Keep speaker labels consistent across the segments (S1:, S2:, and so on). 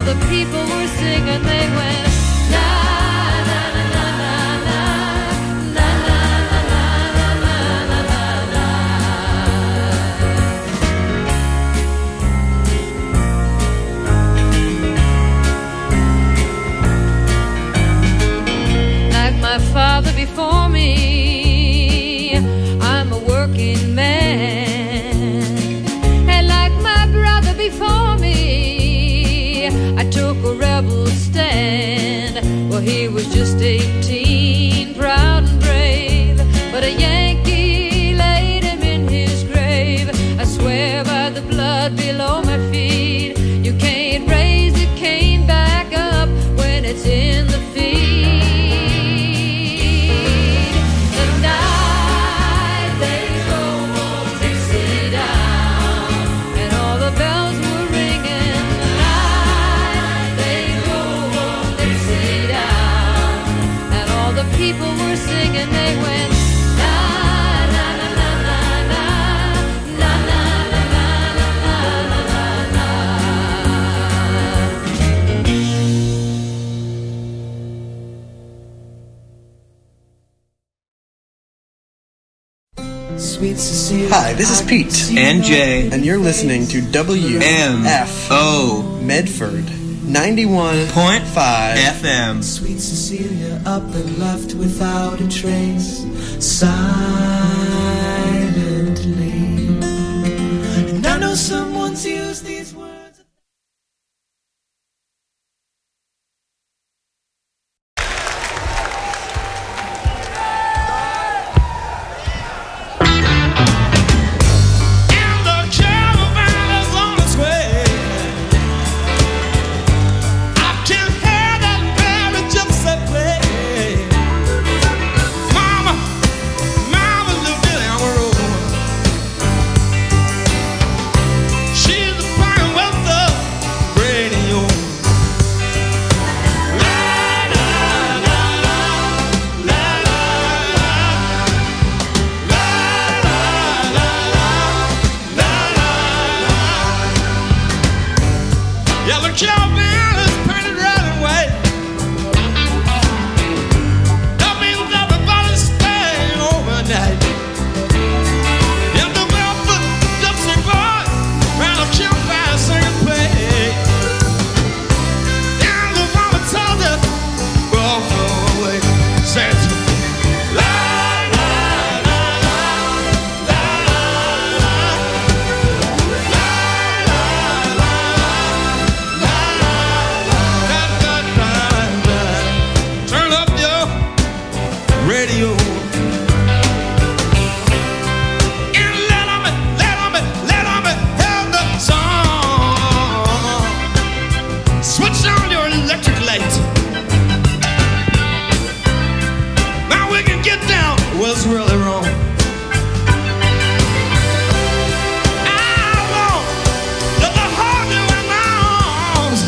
S1: the people were singing, they went na na na na na na na na na na. Like my father before me, I'm a working man, and like my brother before me, I took a rebel stand. Well, he was just 18, proud and brave, but a Yankee laid him in his grave. I swear by the blood below my feet, you can't raise the cane back up when it's in the feed. The night they drove old Dixie down, and all the bells were ringing. The night they drove old Dixie down, and all the people were singing, they went na na na na na na na na na na na na.
S2: Sweet Cecilia.
S3: Hi, this is Pete.
S4: And Jay.
S3: And you're listening to WFO Medford 91.5
S4: FM.
S2: Sweet Cecilia up and left without a trace, silently. And I know someone's used these words.
S5: And the caravan is on its way. I can hear that merry gypsy play. Mama, mama, little Billy on the road. She's playing with the radio. La la la la, la la la, la la la la, la la. Yeah, the caravan is painted red and white. That means everybody's staying overnight. And the barefoot gypsy boy ran a campfire singing play. And the mama told her, go away. Said, la la la la, la la la, la la la, la la la. Turn up your radio. And let 'em hear the song. Switch on your electric light. Now we can get down what's really wrong. I want that the hold you in my arms,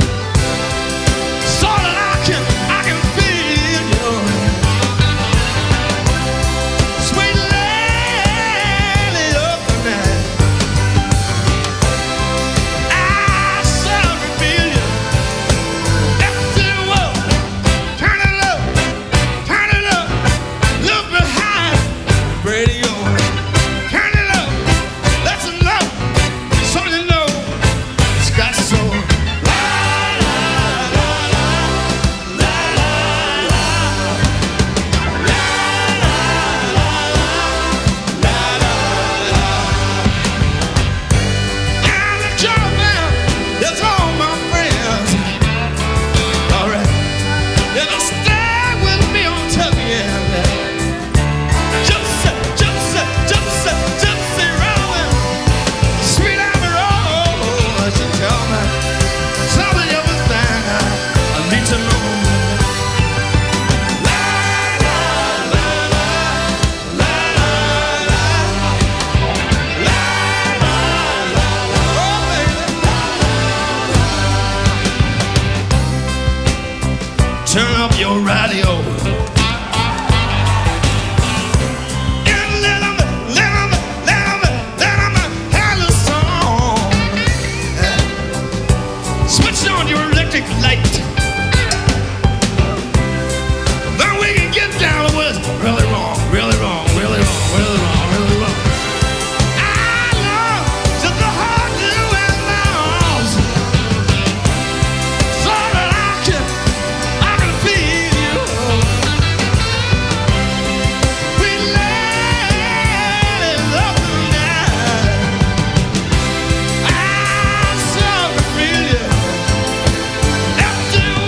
S5: so that I can feel you. Sweet lady of the night, I shall reveal you. That's the world. Turn it up, look behind the radio. Turn it up, that's enough, so you know it's got soul. La la la la, la la la, la la la la, la la. And the caravan is all my friends. All right, it'll stay with me until the end. Gypsy, gypsy, gypsy, gypsy rolling, sweet Amarillo. She tell me something everything I need to know. La la la la, la la la, la la la, oh baby. Turn up your radio. And let 'em hear the song. Switch on your electric light. Then we can get down to what's really wrong, really wrong, really wrong, really wrong, really wrong. I love just to hold you in my arms so that I can feel you. We lay love tonight. I so feel you. After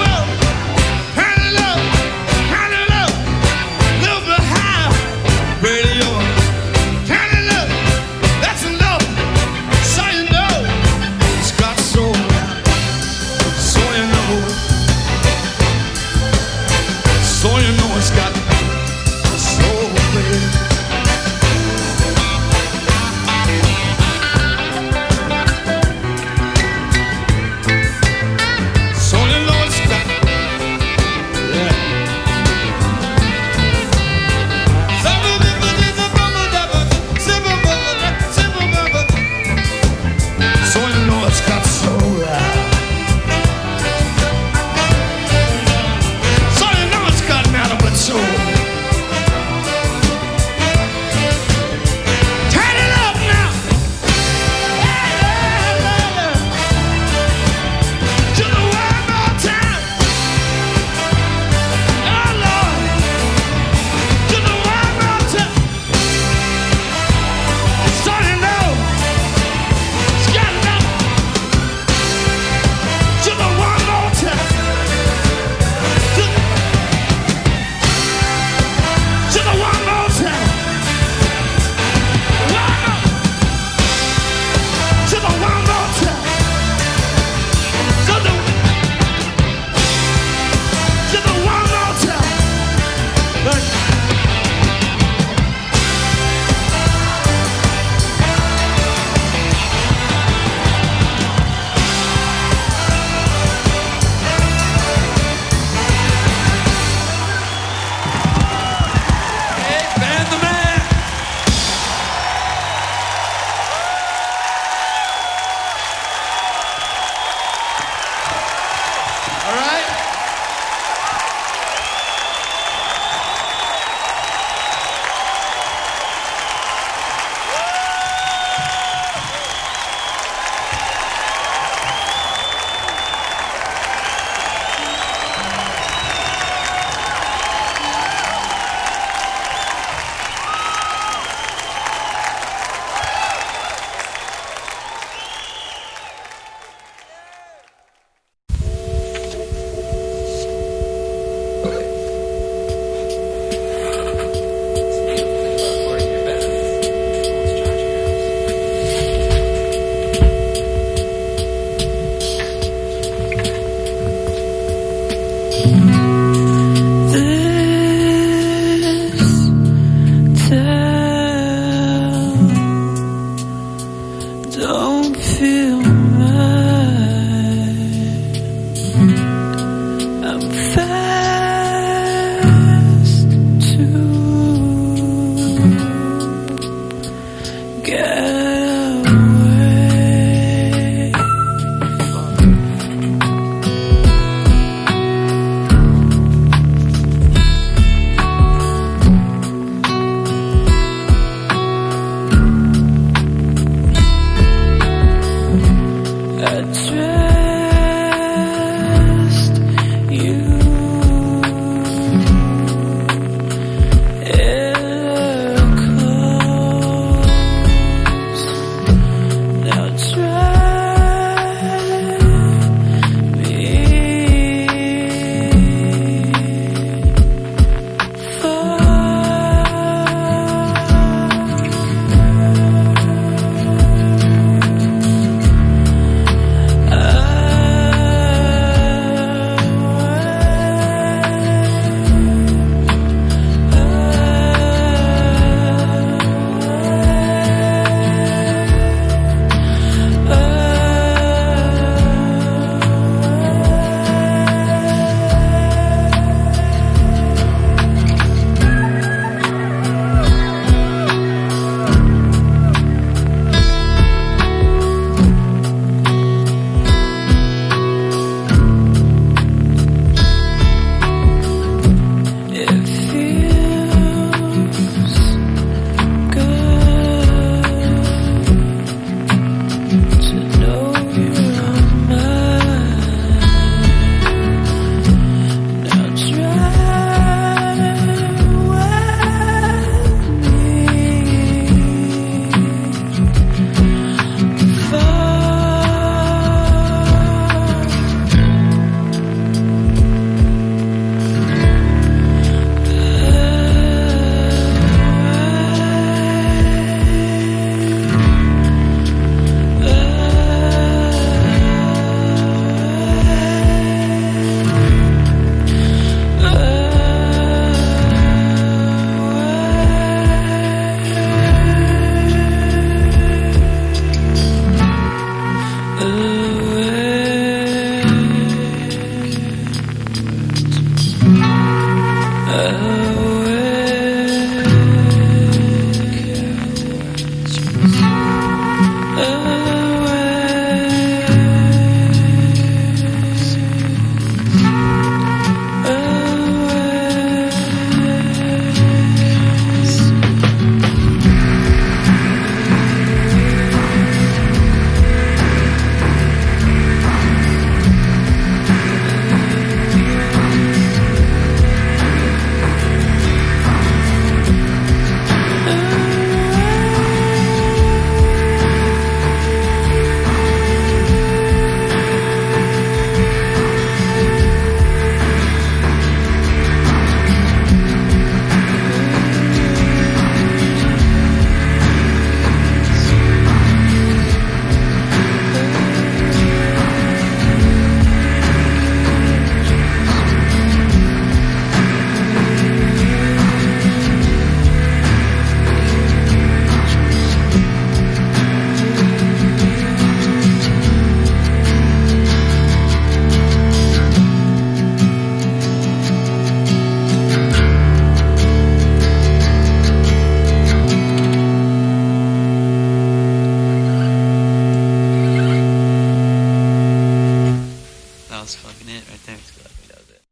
S4: That's fucking it right there. Scott. He does it.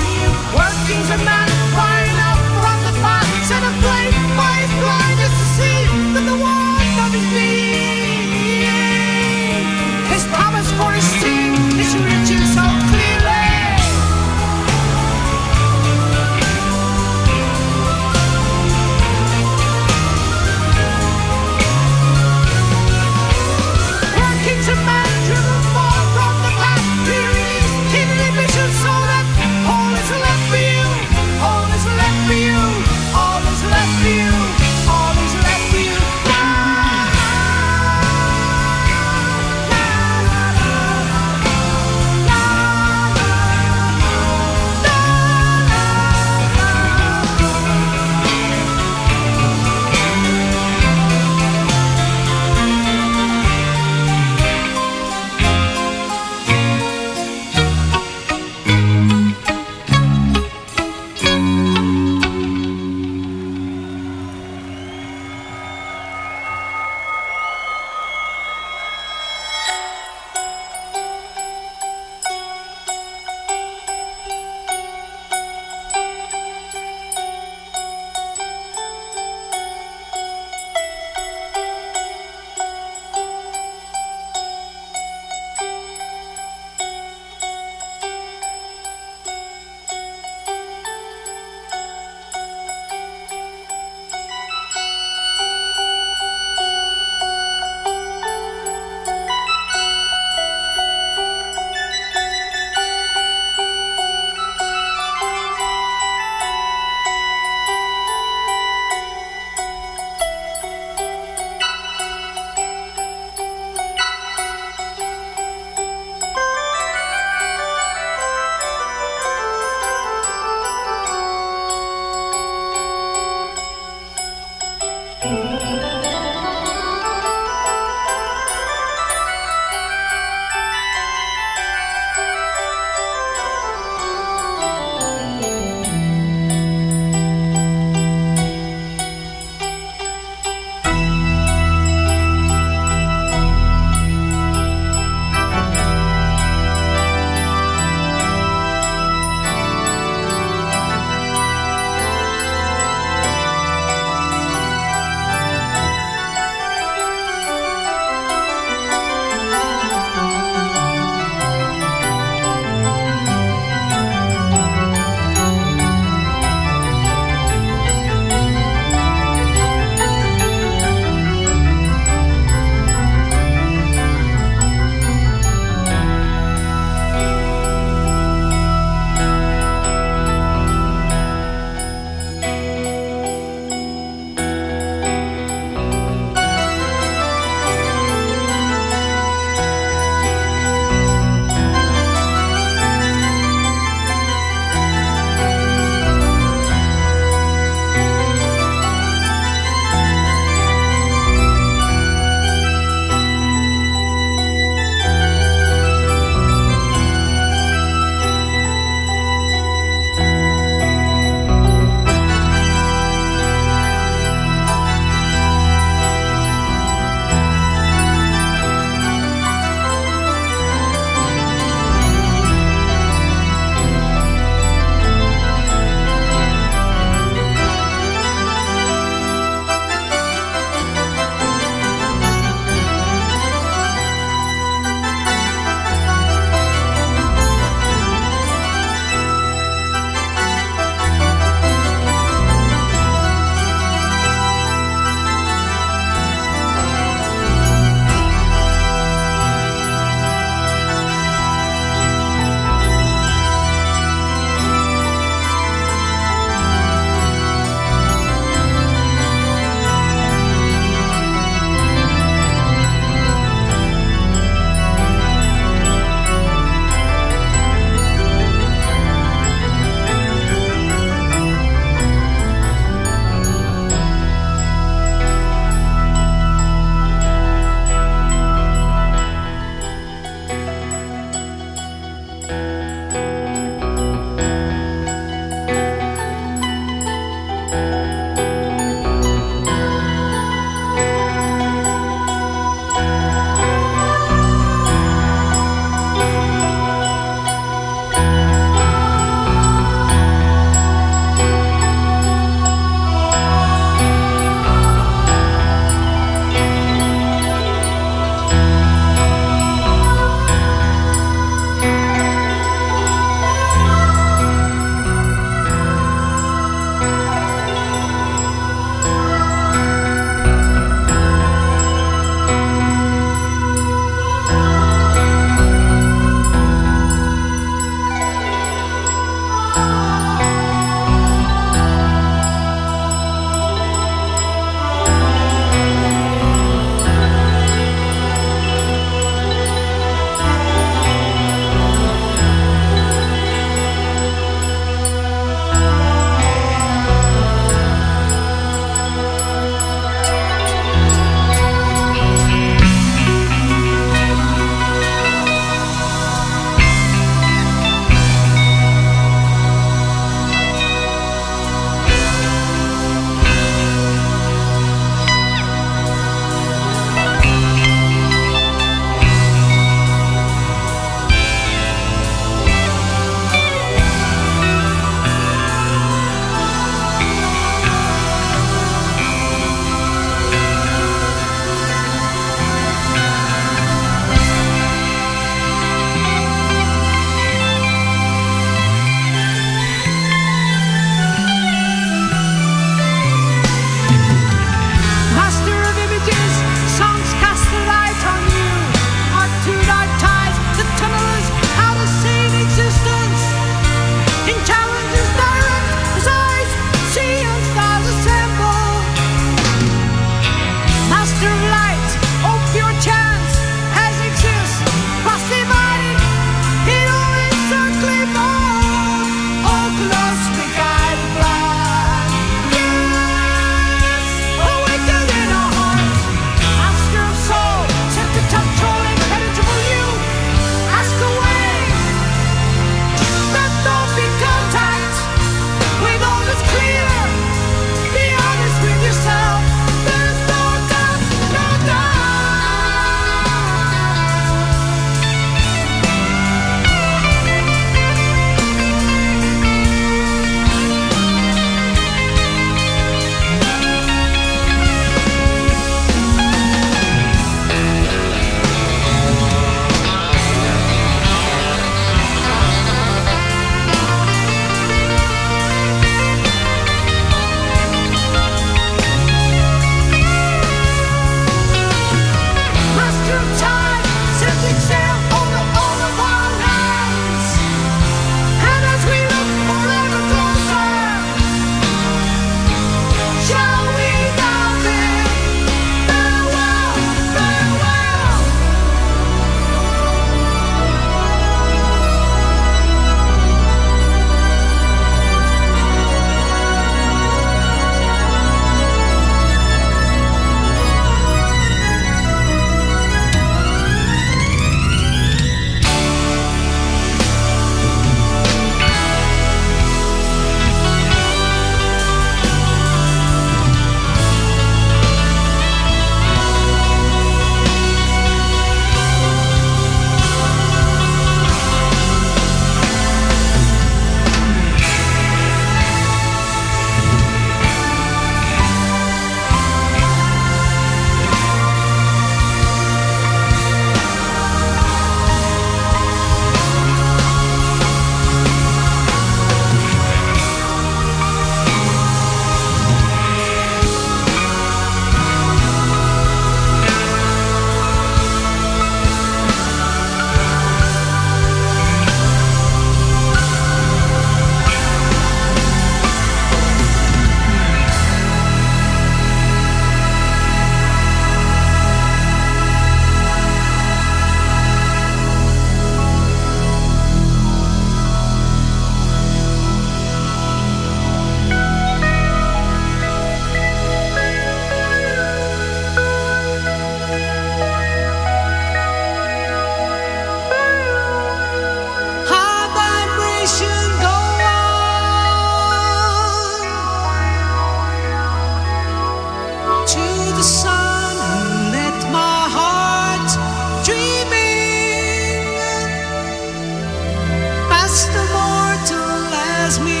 S2: ask me,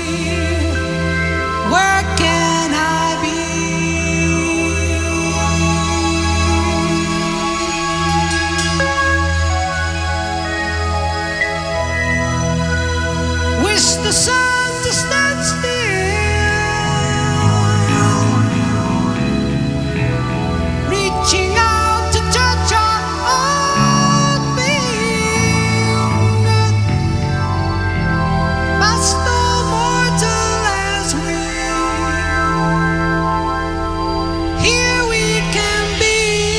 S2: where can I be? Wish the sun to stand still, reaching out to touch our old being. Must no mortal as we, here we can be.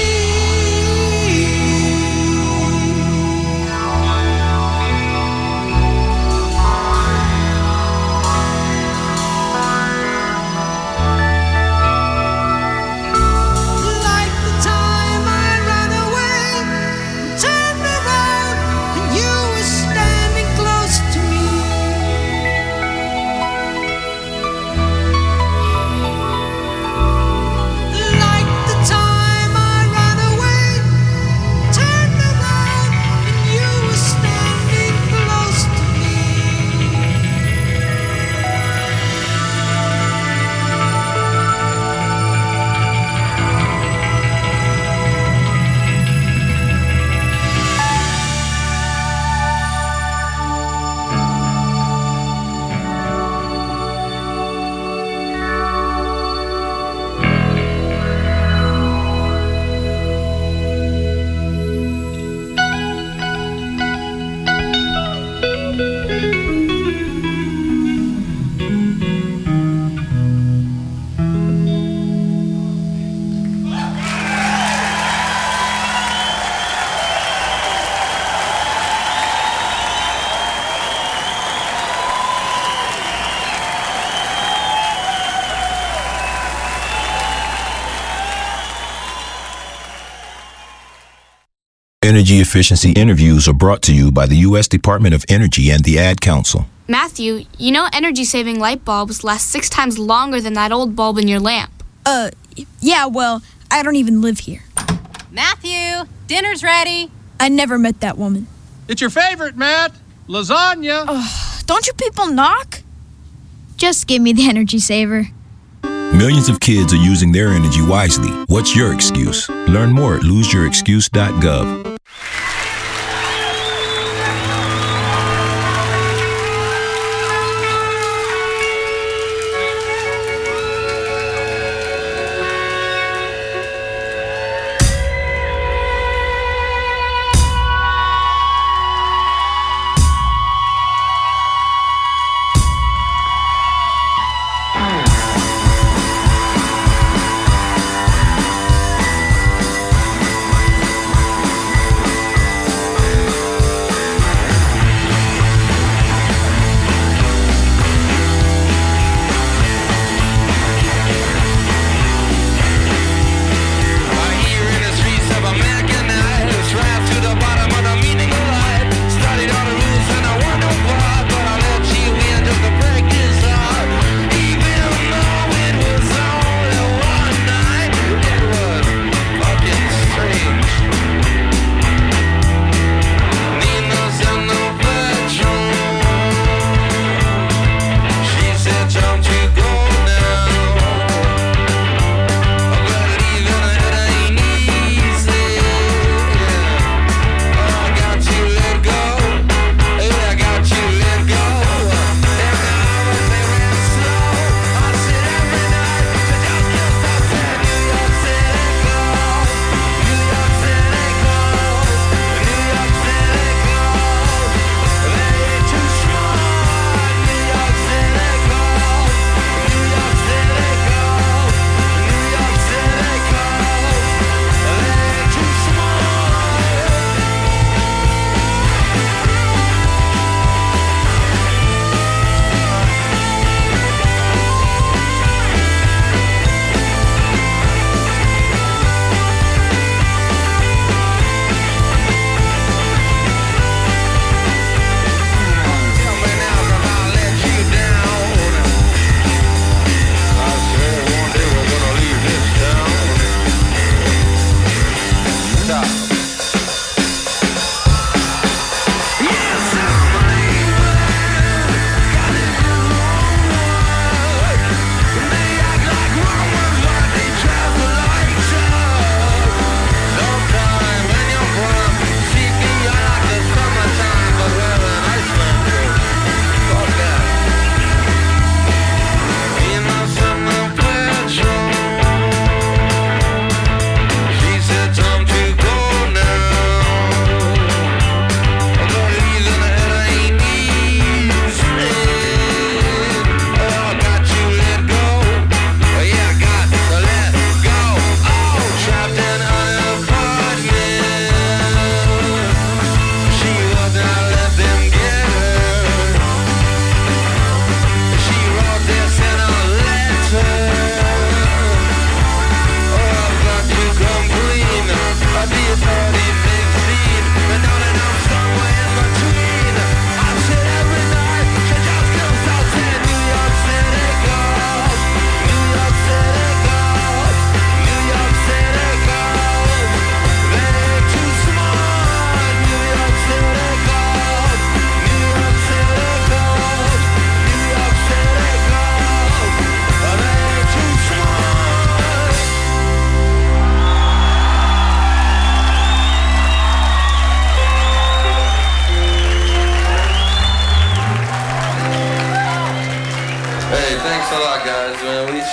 S2: Like the time I ran away, turned around, and you were standing close to me. Like the time I ran away, turned around, and you were standing close to me.
S6: Energy efficiency interviews are brought to you by the U.S. Department of Energy and the Ad Council.
S7: Matthew, you know energy-saving light bulbs last 6 times longer than that old bulb in your lamp.
S8: Yeah, well, I don't even live here.
S9: Matthew, dinner's ready.
S8: I never met that woman.
S5: It's your favorite, Matt. Lasagna.
S8: Don't you people knock? Just give me the energy saver.
S6: Millions of kids are using their energy wisely. What's your excuse? Learn more at loseyourexcuse.gov.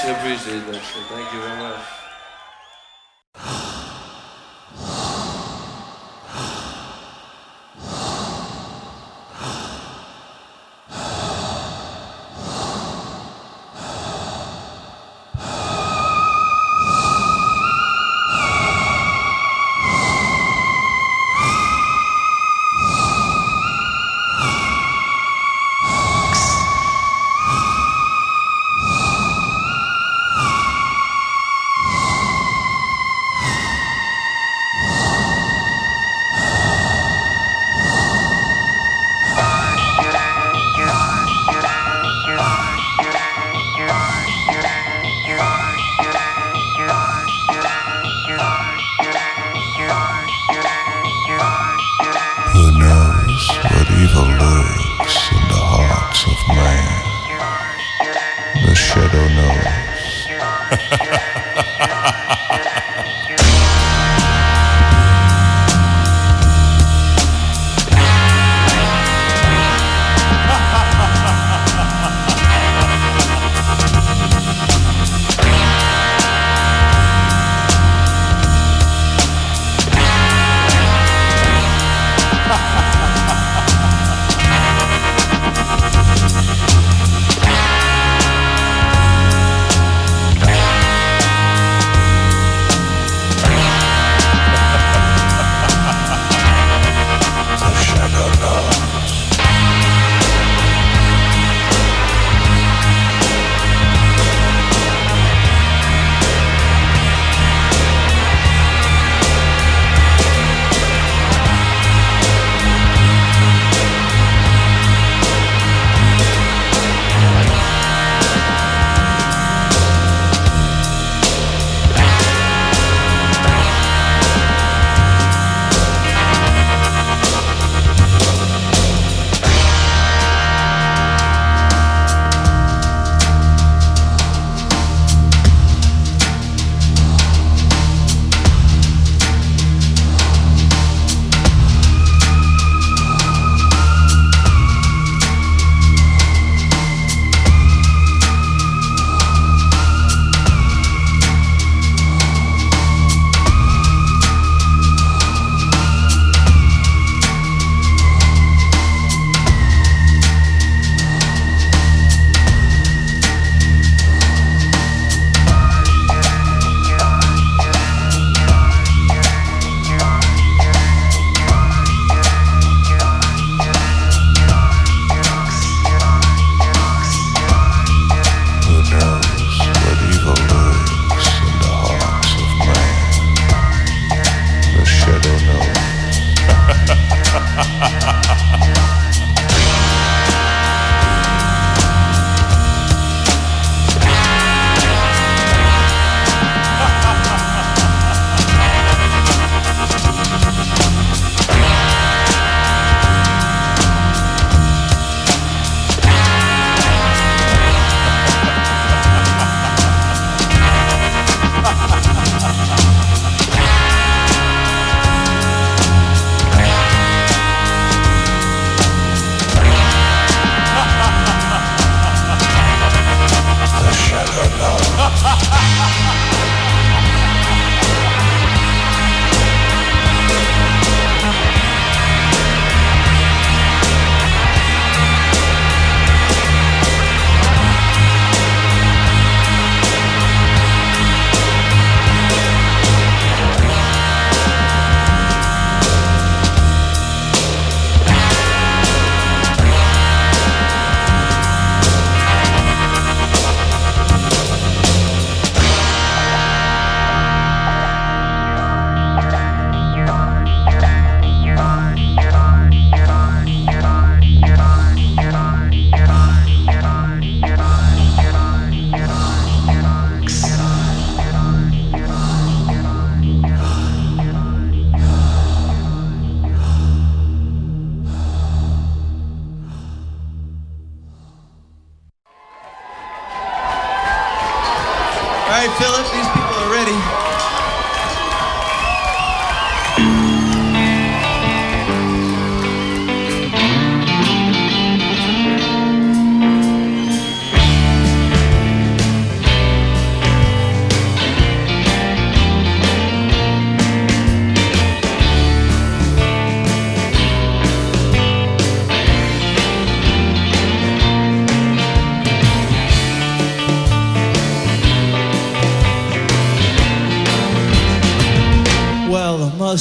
S10: much appreciate that, sir. Thank you very much.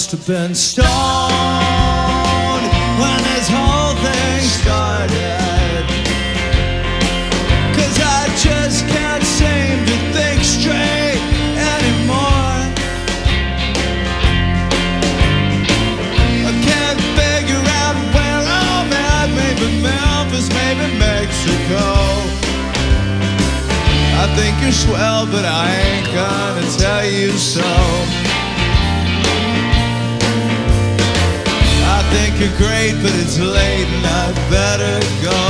S5: must have been stoned when this whole thing started. 'Cause I just can't seem to think straight anymore. I can't figure out where I'm at. Maybe Memphis, maybe Mexico. I think you're swell, but I ain't gonna tell you so. I think you're great, but it's late and I'd better go.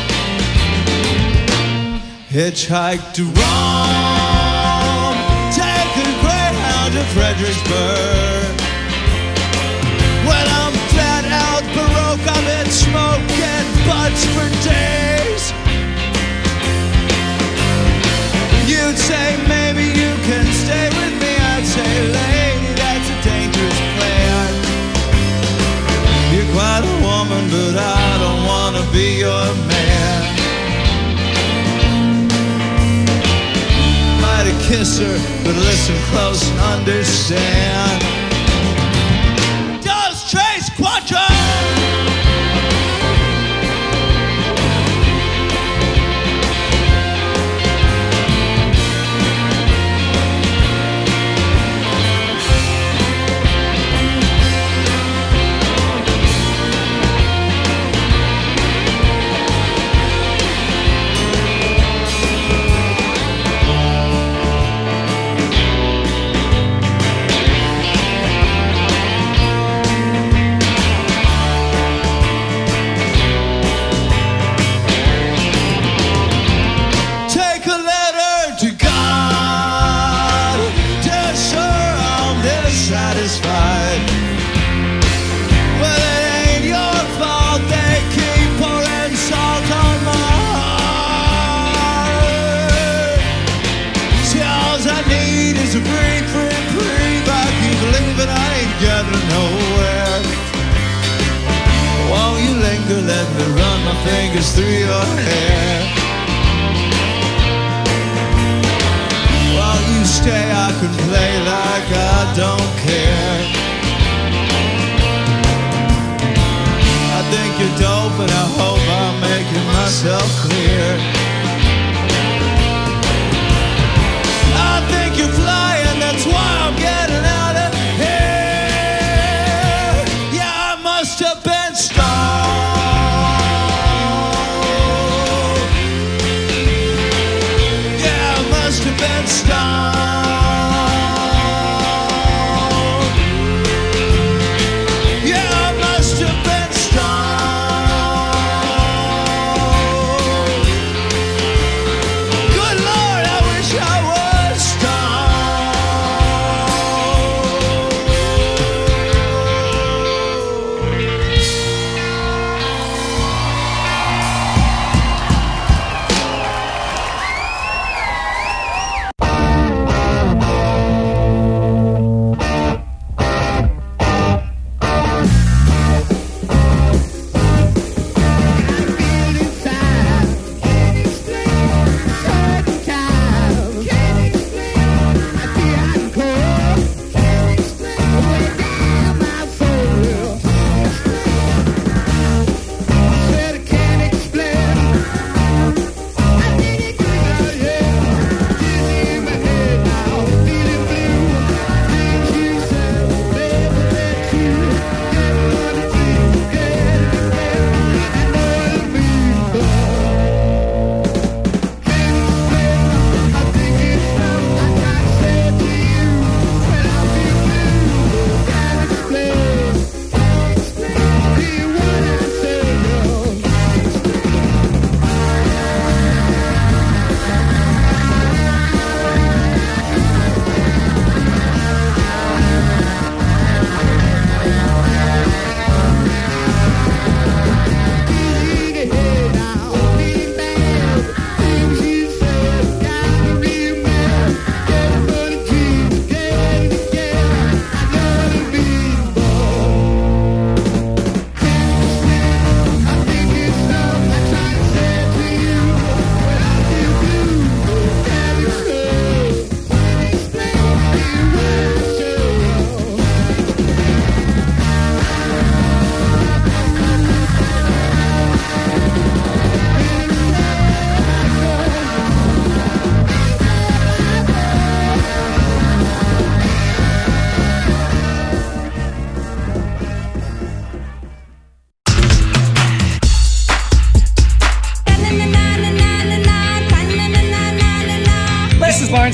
S5: Hitchhike to Rome, take a Greyhound to Fredericksburg. When I'm flat out Baroque, I've been smoking butts for days. You'd say maybe you can stay with me. I'd say, lady, that's a dangerous plan. You're quite a woman, but I don't wanna be your man. Might have kissed her, but listen close and understand. Dos, tres, cuatro. Let me run my fingers through your hair. While you stay, I can play like I don't care. I think you're dope and I hope I'm making myself clear. I think you're flying, that's why I'm getting out of here. Yeah, I must have been stoned. Been stoned.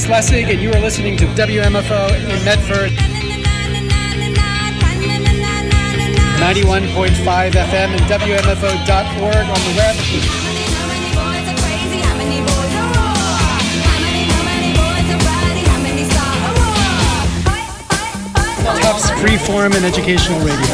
S11: Lessig, and you are listening to WMFO in Medford. 91.5 FM and WMFO.org on the web. Tufts Freeform and Educational Radio.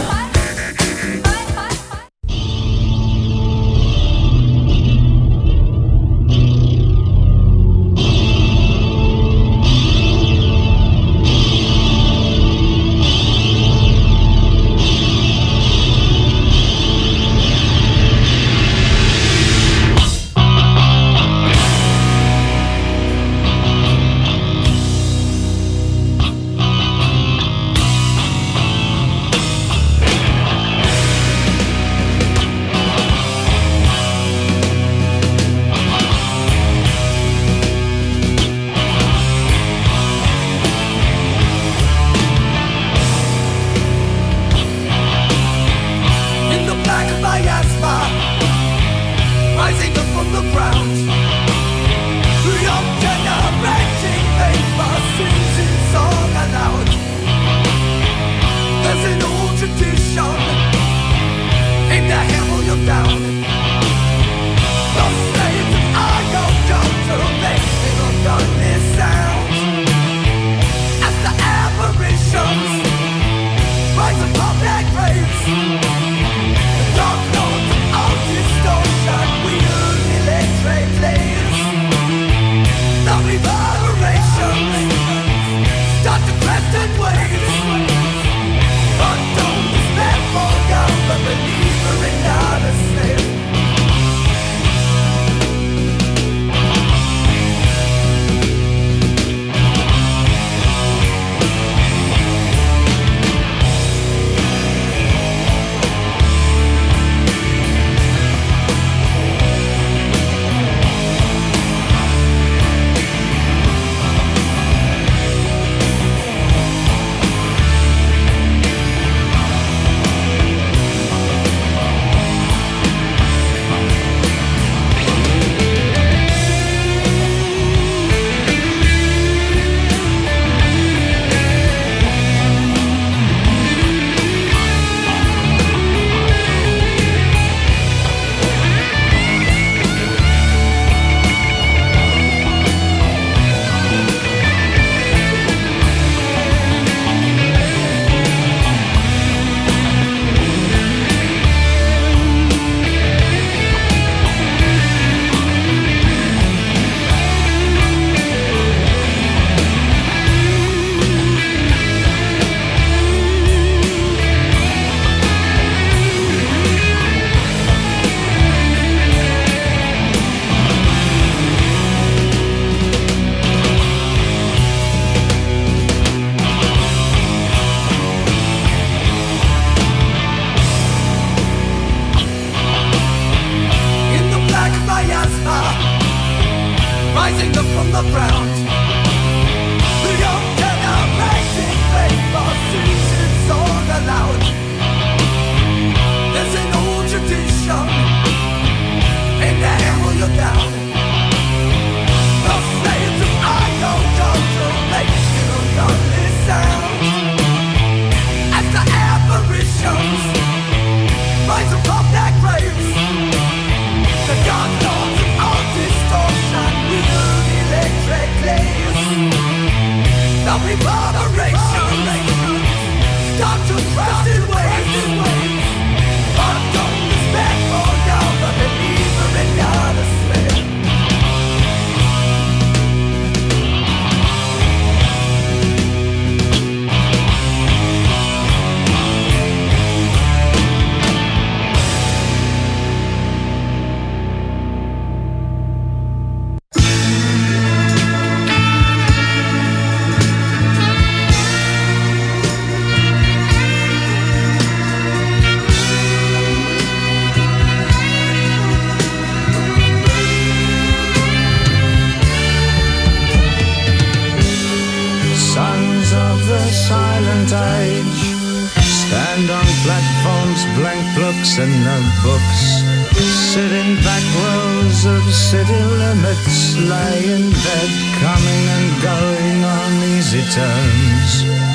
S12: stand on platforms, blank books and notebooks, Sitting back rows of city limits, lie in bed, coming and going on easy terms.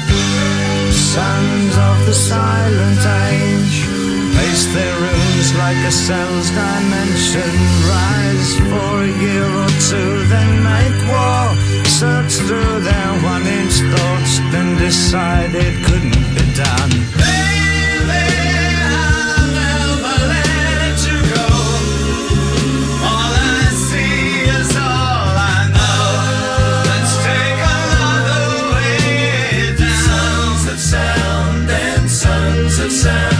S12: Sons of the silent age pace their rooms like a cell's dimension. Rise for a year or two, then make war. Search through their one-inch thoughts, then decide it couldn't be done. Baby, I'll never let you go. All I see is all I know. Let's take another way down. Sons of sound and sons of sound.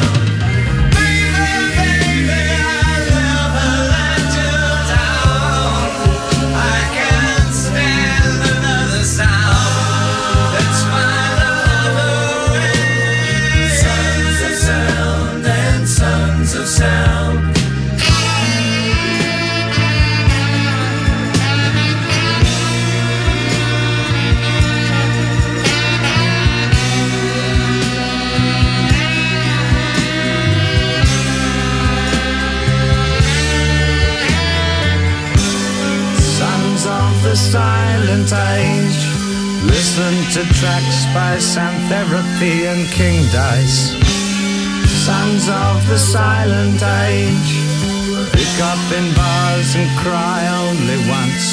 S12: Silent age. Listen to tracks by Sam Therapy and King Dice. Sons of the silent age. Pick up in bars and cry only once.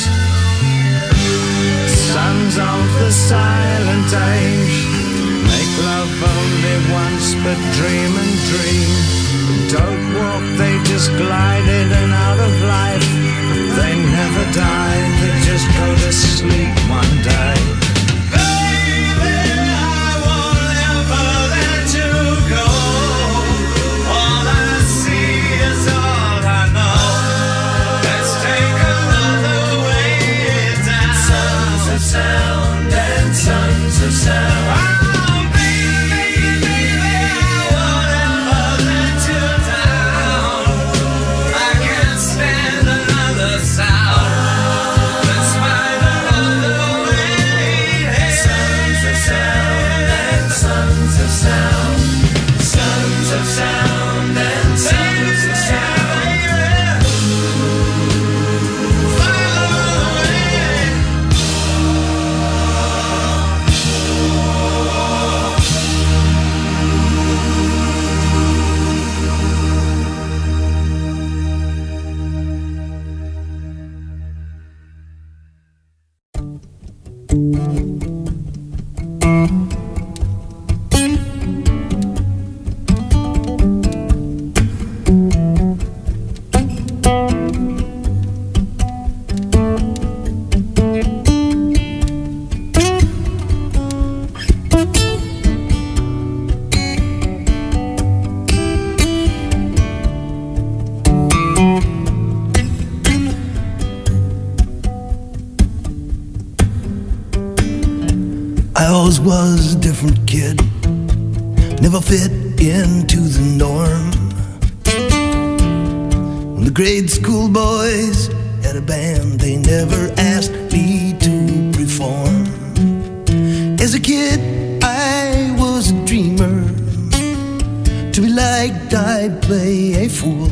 S12: Sons of the silent age. Make love only once, but dream and dream. Don't walk, they just glide in and out of life. They never die, they just go to sleep one day. Baby, I won't ever let you go. All I see is all I know. Let's take another way down. Sons of sound and sons of sound.
S13: Was a different kid, never fit into the norm. When the grade school boys had a band, they never asked me to perform. As a kid, I was a dreamer. To be liked, I'd play a fool.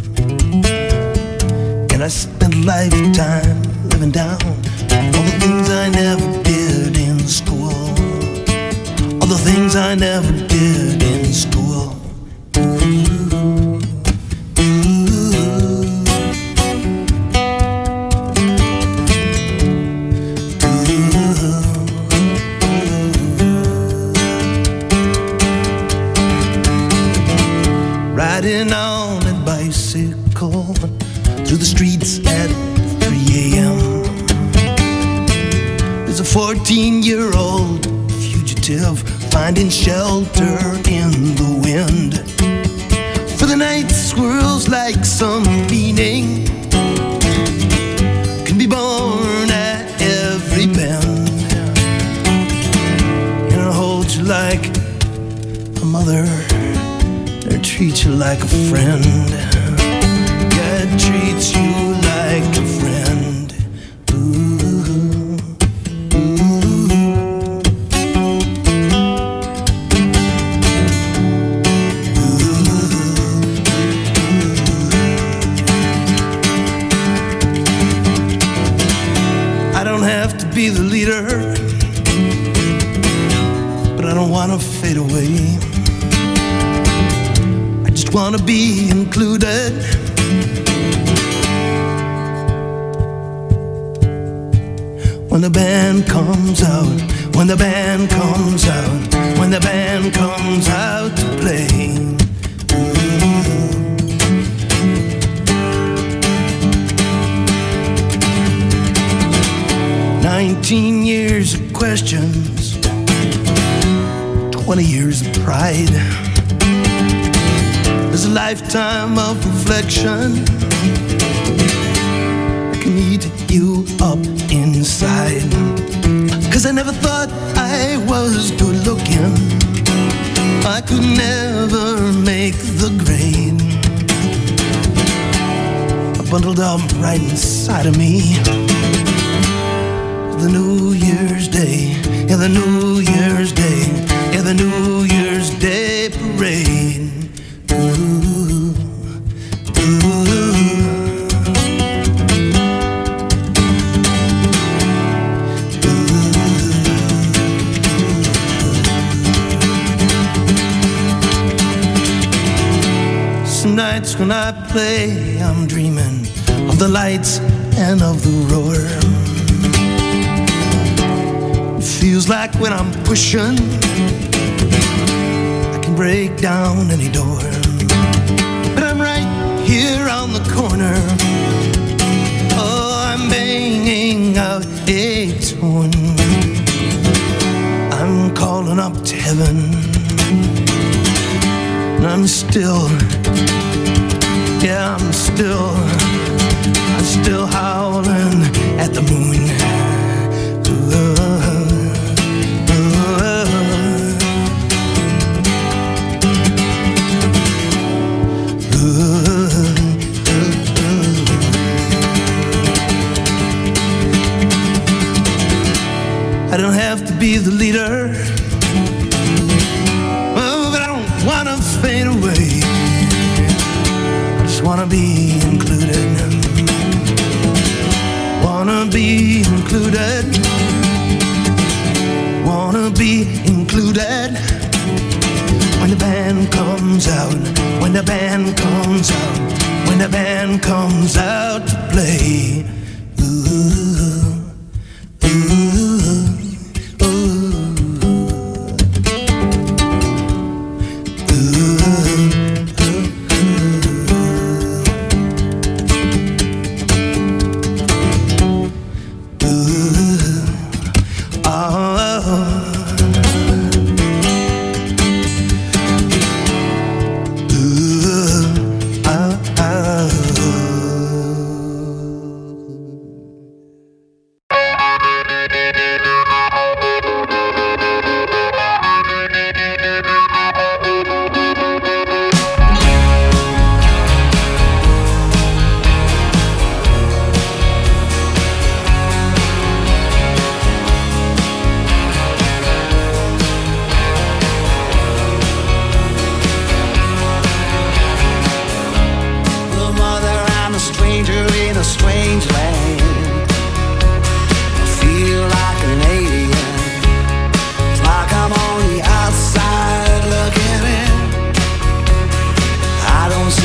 S13: And I spent a lifetime living down all the things I never did in school. All the things I never did in school. Riding on a bicycle through the streets at 3 a.m. There's a 14-year-old fugitive finding shelter in the wind. For the night swirls like some meaning, can be born at every bend. And I'll hold you like a mother, or treat you like a friend. God treats you like a friend. just wanna be included. When the band comes out, when the band comes out, when the band comes out to play. 19 years of questions, 20 years of pride. There's a lifetime of reflection that can eat you up inside. 'Cause I never thought I was good looking, I could never make the grade. I bundled up right inside of me. The New Year's Day, yeah, the New Year's Day, yeah, the New Year's Day parade. Ooh, ooh. Some nights when I play, I'm dreaming of the lights and of the roar. Feels like when I'm pushing, I can break down any door. But I'm right here on the corner. Oh, I'm banging out a tune. I'm calling up to heaven. And I'm still, yeah, I'm still howling at the moon. I don't have to be the leader, oh, but I don't wanna fade away. I just wanna be included. Wanna be included. Wanna be included. When the band comes out, when the band comes out, when the band comes out to play.